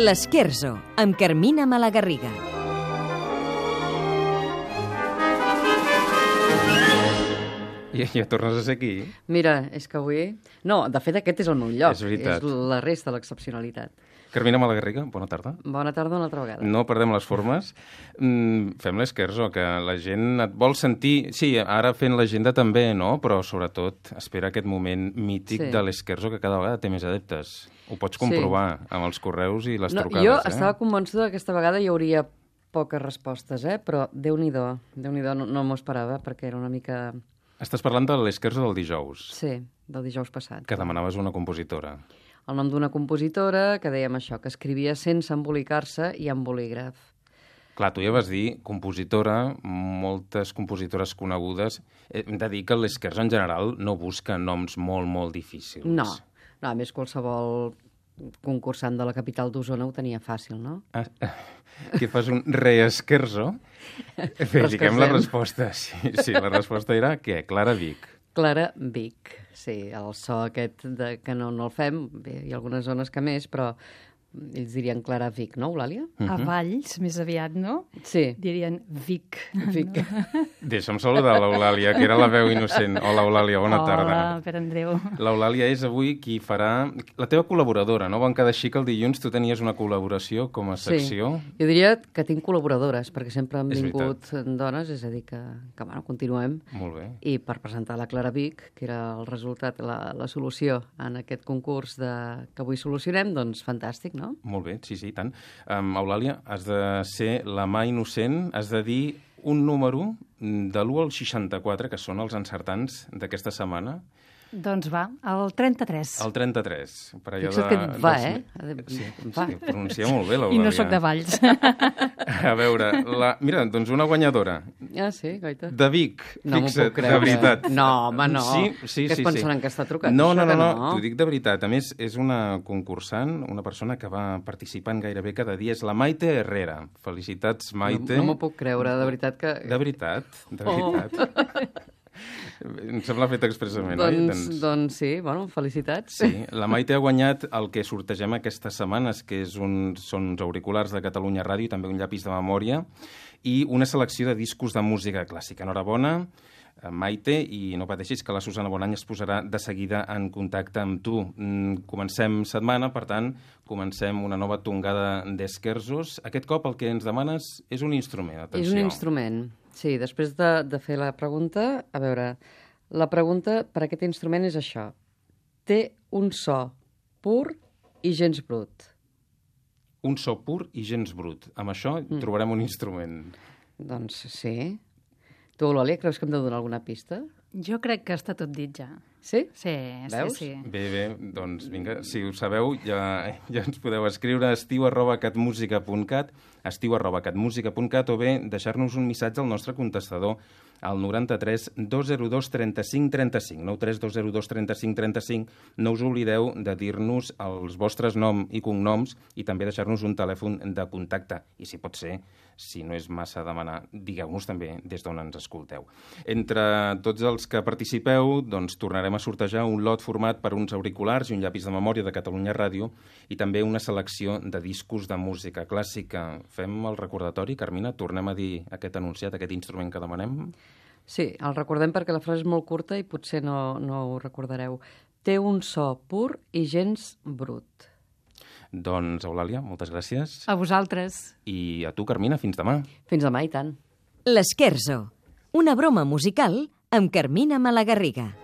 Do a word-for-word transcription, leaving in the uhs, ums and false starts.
L'Esquerzo, amb Carmina Malagarriga. Ja, ja tornes a ser aquí? Mira, és que avui... No, de fet, aquest és el meu lloc. És veritat. És la resta de l'excepcionalitat. Carmina Malagarriga, bona tarda. Bona tarda una altra vegada. No perdem les formes. Mm, fem l'Esquerzo, que la gent et vol sentir... Sí, ara fent l'agenda també, no? Però sobretot espera aquest moment mític Sí. de l'Esquerzo que cada vegada té més adeptes. Ho pots comprovar sí. amb els correus i les no, trucades. Jo eh? estava convençuda que aquesta vegada hi hauria poques respostes, eh? Però Déu-n'hi-do, Déu-n'hi-do, no, no m'ho esperava, perquè era una mica... Estàs parlant de l'Esquerzo del dijous, Sí, del dijous passat. que demanaves una compositora. El nom d'una compositora que dèiem això, que escrivia sense embolicar-se i amb bolígraf. Clar, tu ja vas dir compositora, moltes compositores conegudes. Hem de dir que l'Esquerzo en general no busca noms molt, molt difícils. No, no, a més qualsevol concursant de la capital d'Osona ho tenia fàcil, no? Ah, que fas un reesquerzo? Bé, diguem la resposta. Sí, sí, la resposta era què? Clara Vic. Clara Vic, sí, el so aquest de, que no, no el fem, bé, hi ha algunes zones que més, però ells dirien Clara Vic, no, Eulàlia? A Valls, més aviat, no? Sí. Dirien Vic. Vic. Deixa'm saludar l'Eulàlia, que era la veu innocent. Hola, Eulàlia, bona tarda. Hola, Pere Andreu. L'Eulàlia és avui qui farà... La teva col·laboradora, no? Van quedar així que el dilluns tu tenies una col·laboració com a secció. Sí. Jo diria que tinc col·laboradores, perquè sempre han És vingut dones, és a dir, que, que bueno, continuem. Molt bé. I per presentar la Clara Vic, que era el resultat, la, la solució en aquest concurs de, que avui solucionem, doncs fantàstic, no? Molt bé, sí, sí, i tant. Um, Eulàlia, has de ser la mà innocent, has de dir un número de l'u al seixanta-quatre, que són els encertants d'aquesta setmana. Doncs va, el trenta-tres. El trenta-tres. Per allò Fixa't de, que et va, dels- eh? Sí, Va. sí, pronuncia molt bé, I l'Eulàlia. no sóc de Valls. A veure, la... mira, doncs una guanyadora. Ah, sí, guaita. De Vic, No m'ho fixa't, puc creure. de veritat. No, home, no. Sí, sí, Que es sí. pensaran sí. que està trucat, No, això, no, no, que no, no. t'ho dic de veritat. A més, és una concursant, una persona que va participant gairebé cada dia. És la Maite Herrera. Felicitats, Maite. No, no m'ho puc creure, de veritat que... De veritat, de Oh. veritat. Em sembla fet expressament, doncs, oi? doncs sí, bueno, felicitats. Sí, la Maite ha guanyat el que sortegem aquestes setmanes, que és un, són uns auriculars de Catalunya Ràdio i també un llapis de memòria i una selecció de discos de música clàssica. Enhorabona, Maite, i no pateixis que la Susana Bonany es posarà de seguida en contacte amb tu. Mm, Comencem setmana, per tant, comencem una nova tongada d'esquerzos. Aquest cop el que ens demanes és un instrument, atenció. És un instrument, sí. Després de, de fer la pregunta, a veure, la pregunta per aquest instrument és això. Té un so pur i gens brut. Un so pur i gens brut. Amb això mm. trobarem un instrument. Doncs sí. Tu, Eulàlia, creus que hem de donar alguna pista? Jo crec que està tot dit ja. Sí? Sí, Veus? sí, sí. Bé, bé, doncs vinga, si ho sabeu, ja, ja ens podeu escriure a estiu arroba catmusica punt cat, estiu arroba catmusica punt cat, o bé deixar-nos un missatge al nostre contestador al noranta-tres dos zero dos trenta-cinc trenta-cinc, nou tres dos zero dos trenta-cinc trenta-cinc. No us oblideu de dir-nos els vostres nom i cognoms i també deixar-nos un telèfon de contacte. I si pot ser, si no és massa demanar, digueu-nos també des d'on ens escolteu. Entre tots els que participeu, doncs tornarem a sortejar un lot format per uns auriculars i un llapis de memòria de Catalunya Ràdio i també una selecció de discos de música clàssica. Fem el recordatori, Carmina? Tornem a dir aquest anunciat, aquest instrument que demanem? Sí, el recordem perquè la frase és molt curta i potser no, no ho recordareu. Té un so pur i gens brut. Doncs, Eulàlia, moltes gràcies. A vosaltres. I a tu, Carmina, fins demà. Fins demà i tant. L'Esquerzo, una broma musical amb Carmina Malagarriga.